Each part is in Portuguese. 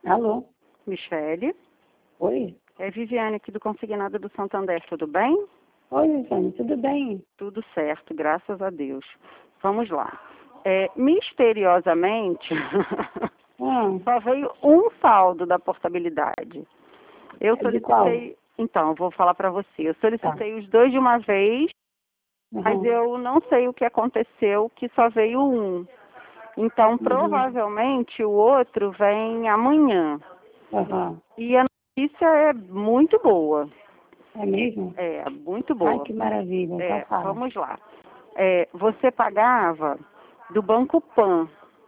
Alô? Michele, Oi? é Viviane aqui do Consignado do Santander, tudo bem? Oi, Viviane, tudo bem? Tudo certo, graças a Deus. Vamos lá. Misteriosamente, só veio um saldo da portabilidade. Eu De qual? solicitei, então, eu vou falar para você. Eu solicitei os dois de uma vez, mas eu não sei o que aconteceu, que só veio um. Então, provavelmente, o outro vem amanhã. E a notícia é muito boa. É mesmo? É, muito boa. Ai, que maravilha. Então fala. Vamos lá. Você pagava do Banco Pan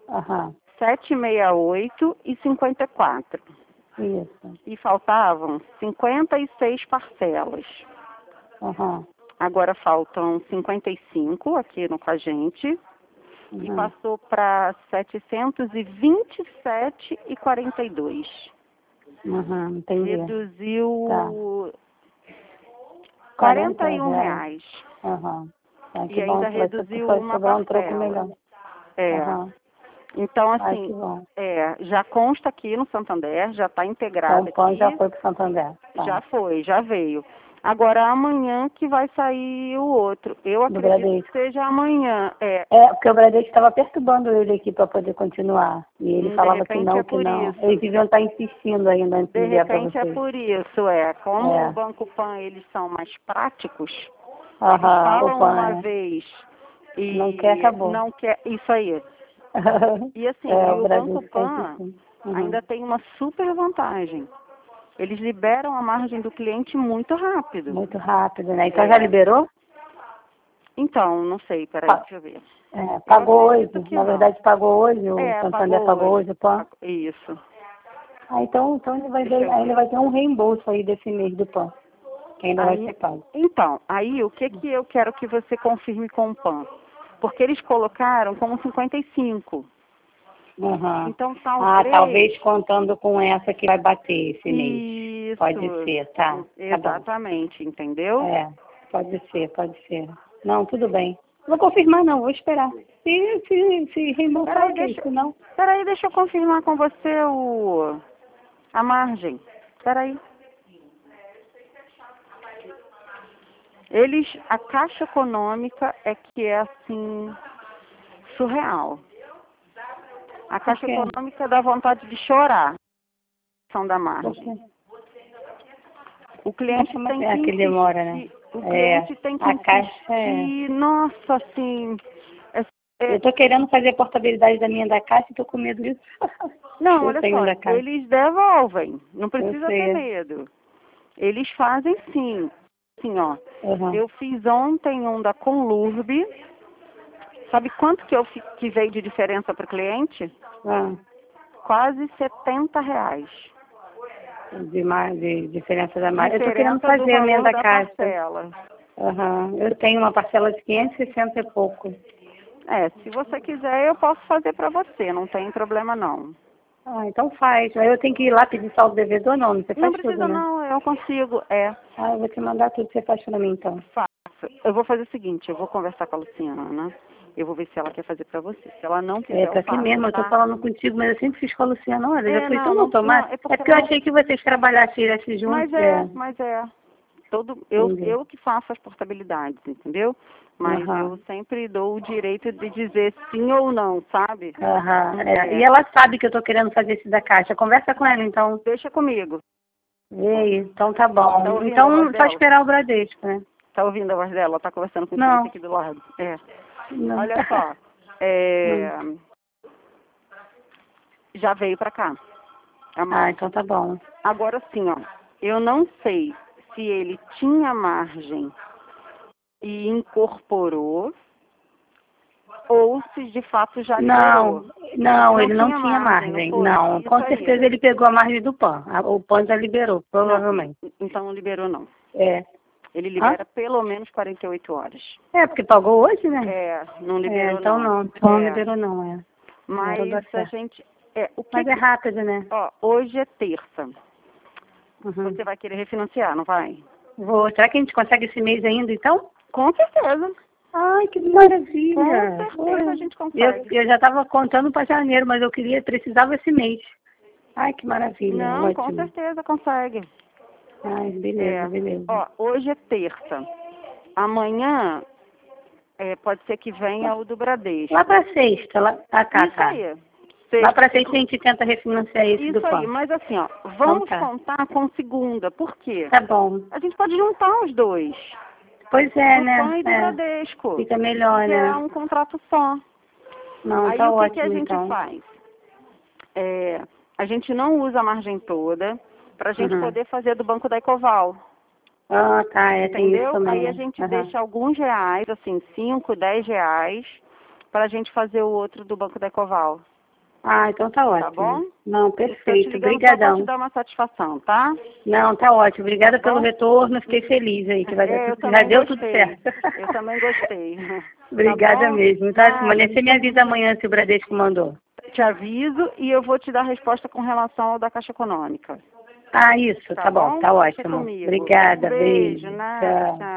768,54. Isso. E faltavam 56 parcelas. Agora faltam 55 aqui com a gente. E passou para 727,42. Entendi. Reduziu R$41. Que E ainda bom, reduziu vai uma sobrar um troco parcela. melhor. Então, Ai, assim, que bom. já consta aqui no Santander, já está integrado Então o pão aqui. já foi para o Santander. Já foi, já veio. Agora, amanhã que vai sair o outro. Eu Do acredito Bradesco. que seja amanhã. Porque o Bradesco estava perturbando ele aqui para poder continuar. E ele De falava que repente não, é que por não. isso. Eles deviam estar insistindo ainda antes de De enviar para repente é vocês. por isso, Como o Banco Pan, eles são mais práticos, eles O falam PAN, uma vez e não quer, acabou. não quer. Isso aí. E assim, o o Banco Bradesco está Pan insistindo. ainda tem uma super vantagem. Eles liberam a margem do cliente muito rápido. Muito rápido, né? Então já liberou? Então, não sei, peraí, deixa eu ver. Pagou hoje. Que Na não. verdade, pagou hoje. O Santander pagou hoje o PAN. Isso. Então ele vai ainda vai ter um reembolso aí desse mês do PAN. Que ainda vai ser pago. Então, aí o que eu quero que você confirme com o PAN? Porque eles colocaram como 55. Então, talvez contando com essa que vai bater esse mês. Isso. Pode ser, tá? Exatamente, entendeu? Pode ser. Não, tudo bem. Não vou confirmar não, vou esperar. Se reembolsar, senão... Peraí, deixa eu confirmar com você a margem. Peraí. A Caixa Econômica é que é assim, surreal. A Caixa Econômica dá vontade de chorar. São da margem. O cliente tem que insistir. Demora, né? O cliente tem que insistir. Nossa, assim... Eu tô querendo fazer a portabilidade da Caixa e tô com medo disso. Não, olha só, eles devolvem. Não precisa ter medo. Eles fazem sim. Assim, ó. Eu fiz ontem um da Conlurb. Sabe quanto que veio de diferença para o cliente? Quase R$70. De diferença da margem. Eu tô querendo fazer a minha da Caixa. Eu tenho uma parcela de 560 e pouco. Se você quiser, eu posso fazer para você. Não tem problema, não. Então faz. Aí eu tenho que ir lá pedir saldo devedor ou não? Você faz não precisa, tudo, né? não. Eu consigo. Eu vou te mandar tudo que você faz para mim, então. Faço. Eu vou fazer o seguinte. Eu vou conversar com a Luciana. Eu vou ver se ela quer fazer para você. Se ela não quiser, eu faço, mesmo. Tá? Eu tô falando contigo, mas eu sempre fiz com a Luciana. Olha, já fui tão automático. É porque eu achei que vocês trabalhassem juntos. Mas eu que faço as portabilidades, entendeu? Mas eu sempre dou o direito de dizer sim ou não, sabe? E ela sabe que eu tô querendo fazer esse da Caixa. Conversa com ela, então. Deixa comigo. Então tá bom. Então só esperar o Bradesco, né? Tá ouvindo a voz dela? Ela tá conversando com o cliente aqui do lado. Não. Olha só. Já veio pra cá. Então tá bom. Agora sim, ó. Eu não sei se ele tinha margem e incorporou, ou se de fato já liberou. Não, ele não tinha margem. Não, com certeza ele pegou a margem do PAN. O PAN já liberou, provavelmente. Então não liberou, não. Ele libera pelo menos 48 horas. Porque pagou hoje, né? Não liberou, então não. Então não liberou, não. Mas a gente... Mas é rápido, né? Hoje é terça. Você vai querer refinanciar, não vai? Vou. Será que a gente consegue esse mês ainda, então? Com certeza. Ai, que maravilha. Com certeza a gente consegue. Eu já estava contando para janeiro, mas precisava esse mês. Ai, que maravilha. Não, ótimo. Com certeza consegue. Ai, beleza, beleza. Ó, hoje é terça. Amanhã pode ser que venha o do Bradesco. Lá pra sexta, lá... Ah, tá, Isso tá. aí. Lá pra sexta a gente tenta refinanciar esse do Isso aí, pão. mas assim, ó, vamos Então tá. contar com segunda. Por quê? Tá bom. A gente pode juntar os dois. Pois é, Do né? PAN e do Bradesco. Fica melhor, Que né? é um contrato só. Não, Aí tá o que a ótimo, gente então. faz? A gente não usa a margem toda para a gente poder fazer do Banco da Ecoval. Ah, tá, tem isso Entendeu? também. Aí a gente deixa alguns reais, assim, 5, 10 reais, para a gente fazer o outro do Banco da Ecoval. Ah, então tá ótimo. Tá bom? Não, Estou te perfeito. ligando só para te Obrigadão. dar uma satisfação, tá? Não, tá ótimo. Obrigada Tá pelo bom? retorno. Fiquei feliz aí que vai dar Eu tudo, já também deu tudo gostei. certo. Eu também gostei. Obrigada Tá bom? mesmo, tá, Simone? Você me avisa amanhã se o Bradesco mandou. Te aviso e eu vou te dar a resposta com relação ao da Caixa Econômica. Ah, isso, tá bom, tá Deixa ótimo. comigo. Obrigada, Beijo, beijo. nada, Tchau. tchau.